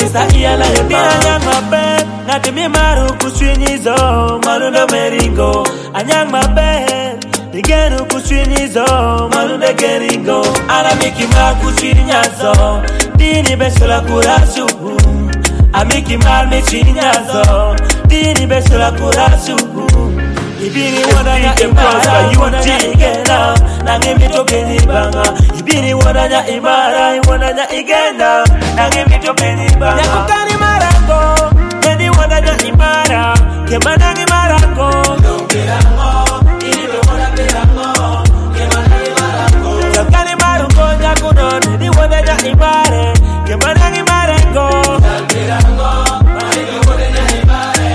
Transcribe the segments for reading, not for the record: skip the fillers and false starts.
Sa iya la yebina nyang maber ngati mi maru kuswinyizo malundo meringo anyang maber digenu kuswinyizo malundo geringo ana miki ma kuswinyazo dini besula kurasu amiki mal me chinyazo dini besula kurasu ibini wadanya imara wadanya igena nange mitokeni banga ibini wadanya imara wadanya igena nange mitokeni banga yakukani marango eni wadanya imara kemanangi marango longerango ini bemola berango kemanangi marango yakukani marango nyakunon eni wadanya imara kemanangi marango longerango ini wadanya imara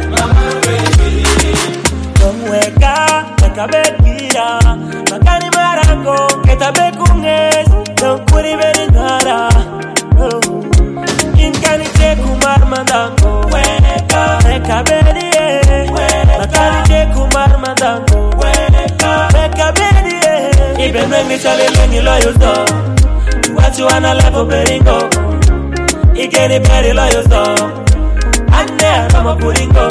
weka takabekira makani marango ketabekunges tonkuri berinara inkani tekumar mandango weka tekaberie makani tekumar mandango weka tekaberie ibenwe michaleleni loyoso watu wana levo beringo ikeni beri loyoso ane kama kuringo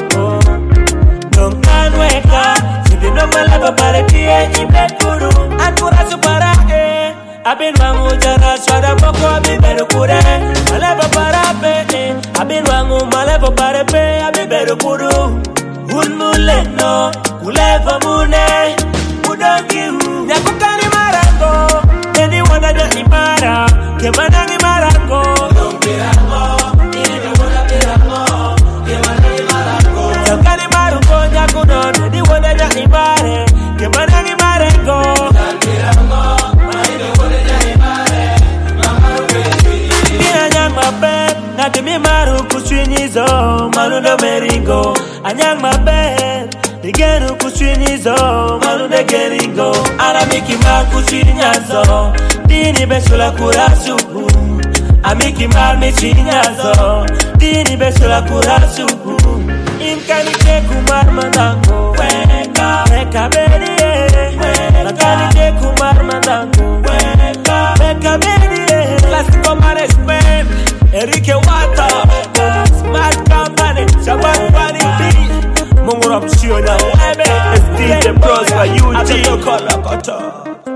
weka sibino malaba para tie ibekuru atura supara abin wangu jara swada moko abiberu kure malaba para pe abin wangu malaba para pe abiberu kuru unmuleno uleva mune udongi yakukani marango eni wadanya imara kemanangi marango longirango ini wadanya kemanangi marango yakukani kunon di wadanya imare kemanangi marengo langirango maide wadanya imare mamaru besi ina nyang maber ngati mi maru kuswinyizo malundo meringo anyang maber digenu kuswinyizo malundo geringo ana miki mal kuswinyazo dini besula kurasu amiki mal mi chinyazo dini besula kurasu inkani tekumar mandango weka berie makani tekumar mandango weka berie Classico Management Enrique Wata Smart Company Shaban Bani B Mungura Mshiona Webe DJ Bros for UG